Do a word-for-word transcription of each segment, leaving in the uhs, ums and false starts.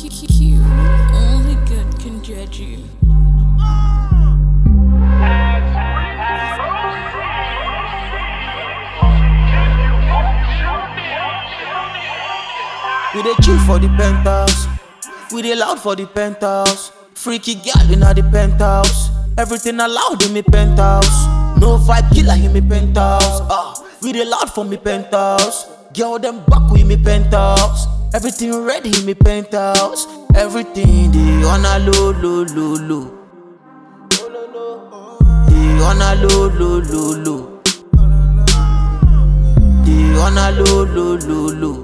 Q, only good can judge you. We dey chill for the penthouse, we dey loud for the penthouse. Freaky girl inna the penthouse, everything allowed in me penthouse. No vibe killer in me penthouse. Ah, we dey loud for me penthouse. Girl them back with me penthouse, everything ready in me penthouse. Everything dey on a low, low, low, low. Dey on a low, low, low, low. Dey on a low, low, low, low.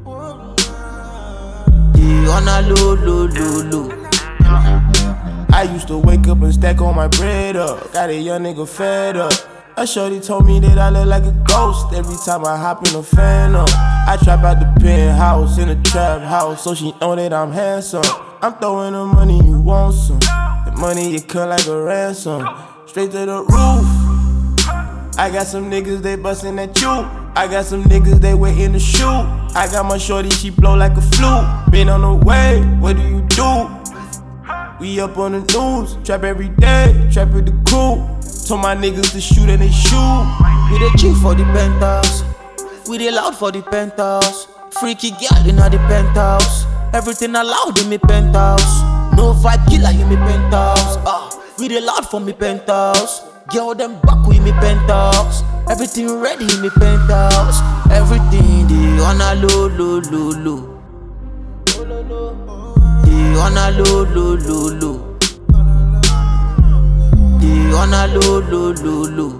On a low, low, low, low. I used to wake up and stack all my bread up. Got a young nigga fed up. A shorty told me that I look like a ghost every time I hop in a Phantom. I trap out the penthouse in a trap house, so she know that I'm handsome. I'm throwing the money, you want some. The money you cut like a ransom. Straight to the roof. I got some niggas, they bustin' at you. I got some niggas, they waiting to shoot. I got my shorty, she blow like a flute. Been on the way, what do you do? We up on the news, trap every day, trap with the crew. Told my niggas to shoot and they shoot. We dey chill for the penthouse, we dey loud for the penthouse. Freaky girl inna the penthouse, everything allowed in me penthouse. No vibe killer in me penthouse. Ah, we dey loud for me penthouse. Girl them back with me penthouse, everything ready in me penthouse. Everything dey on a low, low, low, low. Dey on a low, low, low, low. Dey on a low, low, low, low.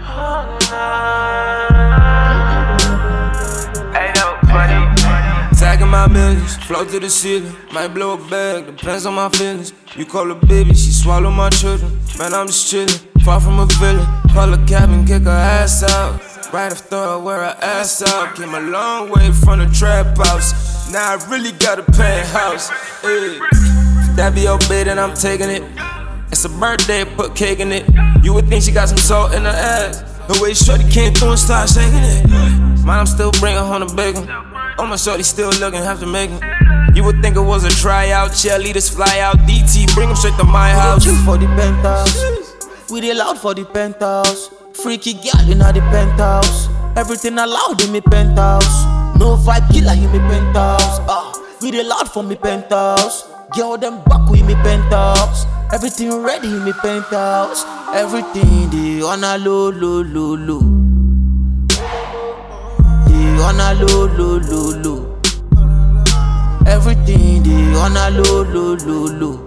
Ain't no funny. Tagging my millions, float to the ceiling. Might blow a bag, depends on my feelings. You call her baby, she swallow my children. Man, I'm just chillin', far from a villain. Call her cabin, kick her ass out. Right after I wear her ass out. Came a long way from the trap house. Now I really got a penthouse. Hey. If that be your bed, then I'm taking it. It's a birthday, put cake in it. You would think she got some salt in her ass. The way shorty came through and started shaking it. Mine, I'm still bringing home the bacon. Oh, my shorty still looking, have to make it. You would think it was a tryout, cheerleaders fly out. D T, bring them straight to my house. We dey chill for the penthouse, we dey loud for the penthouse. Freaky girl inna the penthouse, everything allowed in me penthouse. No vibe killer in me penthouse. Ah, we dey loud for me penthouse. Girl them back with me penthouse, everything ready in me penthouse. Everything dey on a low, low, low, low. Dey on a low, low, low, low. Everything dey on a low, low, low, low.